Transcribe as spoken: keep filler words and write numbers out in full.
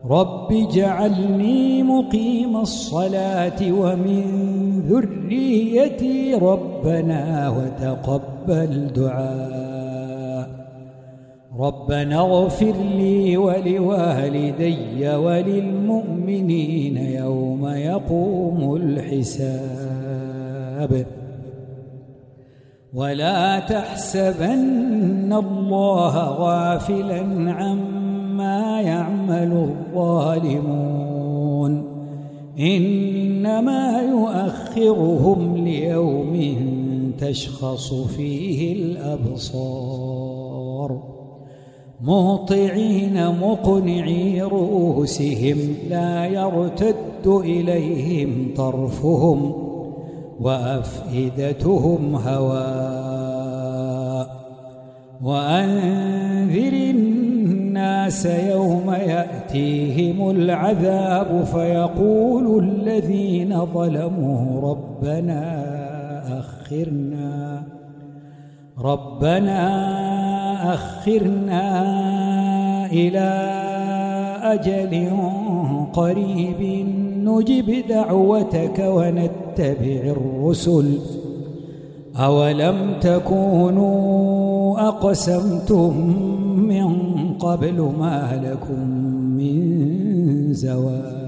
رب اجعلني مقيم الصلاة ومن ذريتي ربنا وتقبل دعاء. ربنا اغفر لي ولوالدي وللمؤمنين يوم يقوم الحساب. ولا تحسبن الله غافلا عما يعمل الظالمون، إنما يؤخرهم ليوم تشخص فيه الأبصار مهطعين مقنعي رؤوسهم لا يرتد إليهم طرفهم وأفئدتهم هواء. وأنذر الناس يوم يأتيهم العذاب فيقول الذين ظلموا ربنا أخرنا ربنا أخرنا إلى أجل قريب نجب دعوتك ونتبع الرسل أولم تكونوا أقسمتم من قبل ما لكم من زوال.